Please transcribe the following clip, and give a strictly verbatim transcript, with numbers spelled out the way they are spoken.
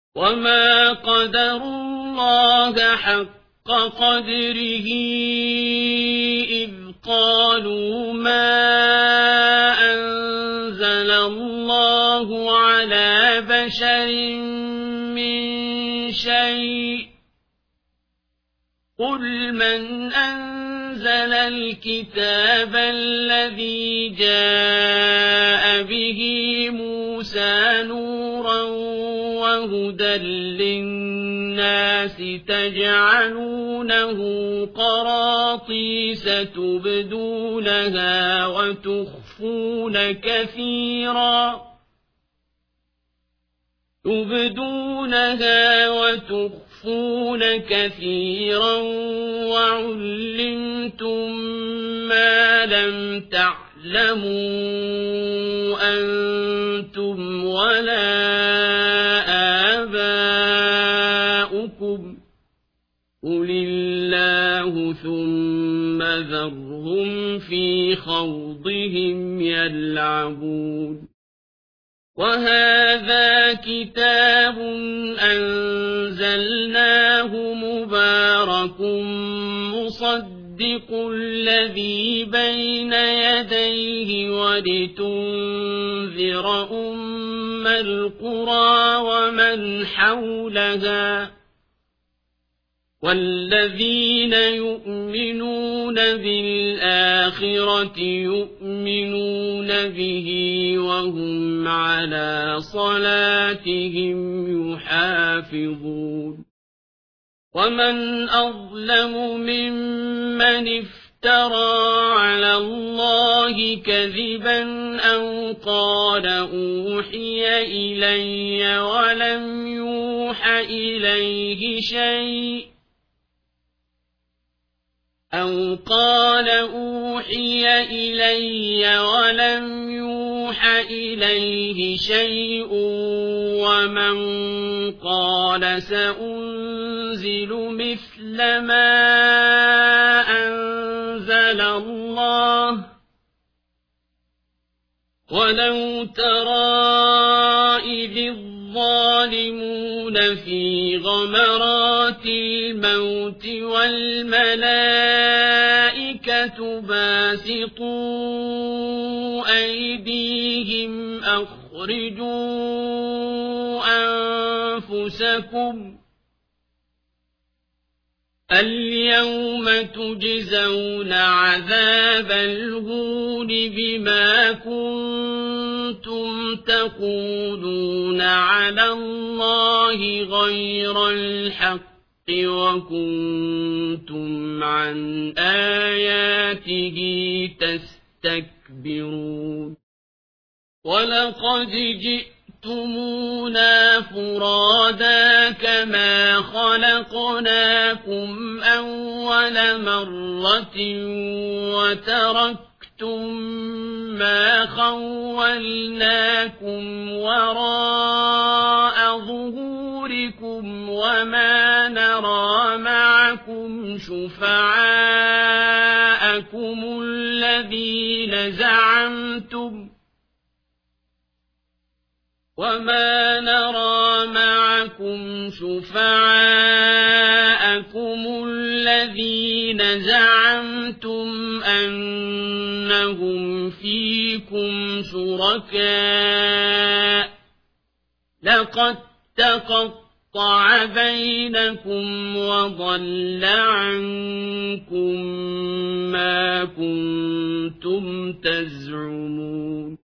وما قدروا الله حق قدره إذ قالوا ما أنزل الله على بشر من شيء قل من أنزل الكتاب الذي جاء به موسى نورا وهدى للناس تجعلونه قراطيس تبدونها وتخفون كثيرا تبدونها وتخفون كثيرا وعلمتم ما لم تعلموا أنتم ولا آباؤكم قل الله ثم ذرهم في خوضهم يلعبون وهذا كتاب أنزلناه مبارك مصدق الذي بين يديه ولتنذر أم القرى ومن حولها والذين يؤمنون بالآخرة يؤمنون به وهم على صلاتهم يحافظون ومن أظلم ممن افترى على الله كذبا أو قال أوحي إلي ولم يوح إليه شيء أو قال أوحي إلي ولم يوح إليه شيء ومن قال سأنزل مثل ما أنزل الله ولو ترى إذ الظالمون في غمرات الموت والملائكة باسطوا أيديهم أخرجوا أنفسكم اليوم تجزون عذاب الهون بما كنتم تقولون على الله غير الحق وكنتم عن آياته تستكبرون ولقد جئتمونا فرادا كما خلقناكم أول مرة وتركتم ما خولناكم وراء ظهوركم وما نرى معكم شفعاءكم الذين زعمتم وما نرى معكم شفعاءكم الذين زعمتم أنهم فيكم شركاء لقد تقطع بينكم وضل عنكم ما كنتم تزعمون